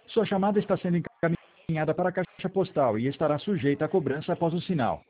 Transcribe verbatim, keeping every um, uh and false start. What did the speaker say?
Sua chamada está sendo encaminhada para a caixa postal e estará sujeita a cobrança após o sinal.